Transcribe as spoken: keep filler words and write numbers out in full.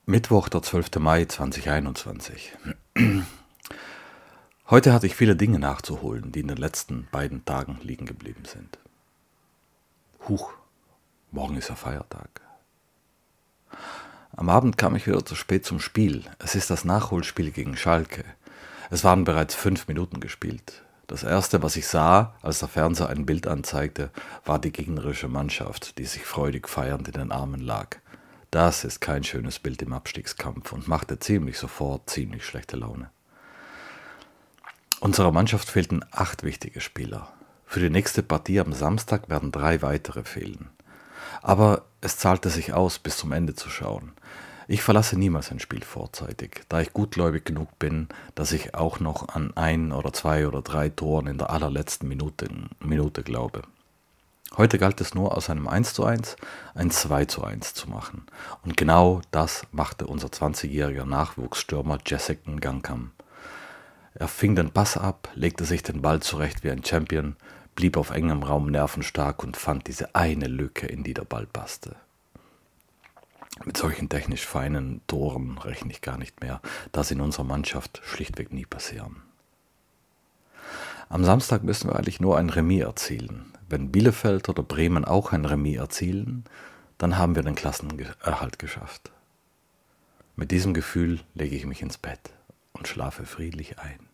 Mittwoch, der zwölfte Mai zweitausendeinundzwanzig. Heute hatte ich viele Dinge nachzuholen, die in den letzten beiden Tagen liegen geblieben sind. Huch, morgen ist ja Feiertag. Am Abend kam ich wieder zu spät zum Spiel. Es ist das Nachholspiel gegen Schalke. Es waren bereits fünf Minuten gespielt. Das erste, was ich sah, als der Fernseher ein Bild anzeigte, war die gegnerische Mannschaft, die sich freudig feiernd in den Armen lag. Das ist kein schönes Bild im Abstiegskampf und machte ziemlich sofort ziemlich schlechte Laune. Unserer Mannschaft fehlten acht wichtige Spieler. Für die nächste Partie am Samstag werden drei weitere fehlen. Aber es zahlte sich aus, bis zum Ende zu schauen. Ich verlasse niemals ein Spiel vorzeitig, da ich gutgläubig genug bin, dass ich auch noch an ein oder zwei oder drei Toren in der allerletzten Minute, Minute glaube. Heute galt es nur, aus einem eins zu eins ein zwei zu eins zu machen. Und genau das machte unser zwanzigjähriger Nachwuchsstürmer Jessica Gangkam. Er fing den Pass ab, legte sich den Ball zurecht wie ein Champion, blieb auf engem Raum nervenstark und fand diese eine Lücke, in die der Ball passte. Mit solchen technisch feinen Toren rechne ich gar nicht mehr, da sie in unserer Mannschaft schlichtweg nie passieren. Am Samstag müssen wir eigentlich nur ein Remis erzielen. Wenn Bielefeld oder Bremen auch ein Remis erzielen, dann haben wir den Klassenerhalt geschafft. Mit diesem Gefühl lege ich mich ins Bett und schlafe friedlich ein.